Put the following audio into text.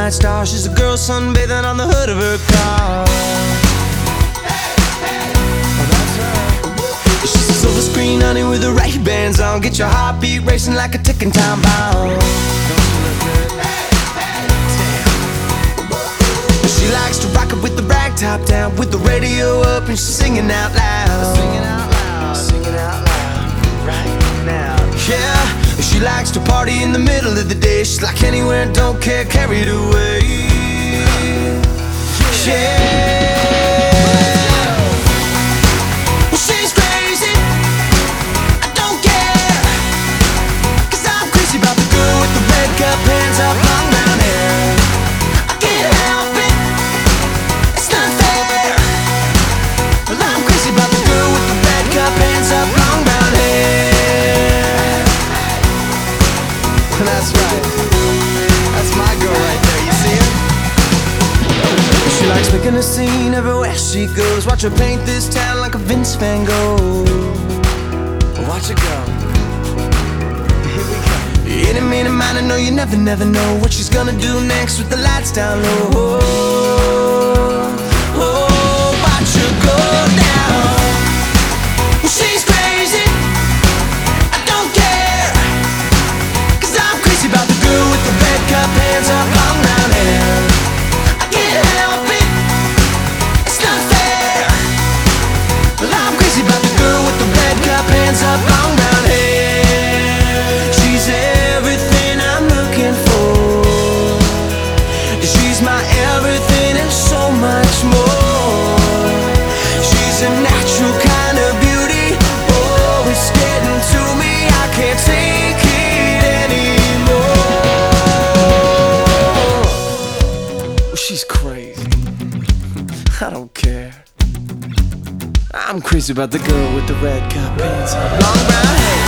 midnight star. She's a girl sunbathing on the hood of her car. Oh, that's right. She's a silver screen honey with her Ray-Bans on. Get your heartbeat racing like a ticking time bomb. She likes to rock it with the rag top down, with the radio up and she's singing out loud. Singing out loud, singing out loud, right now. Yeah, she likes to party in the middle of the day. She's like anywhere, don't care, carried away. Yeah. Well, she's crazy, I don't care, 'cause I'm crazy about the girl with the red cup, hands up, long brown hair. I can't help it, it's not fair. Well, I'm crazy about the girl with the red cup, hands up, long brown hair. That's right, that's my girl right there, you see her? She likes making a scene everywhere she goes. Watch her paint this town like a Vince Van Gogh. Watch her go. Here we go. Any minute, mine, I know you never know what she's gonna do next with the lights down low. Oh, watch her go down. Well, she's crazy, I don't care, 'cause I'm crazy about the girl with the red cup, hands up, long brown hair. I can't help it, it's not fair. Well, I'm crazy about the girl with the red cup, hands up, long brown hair. She's everything I'm looking for. She's my everything and so much more. She's a natural kind of beauty. Oh, it's getting to me, I can't take it anymore. She's crazy, I don't care. I'm crazy about the girl with the red cup, hands up, long brown hair.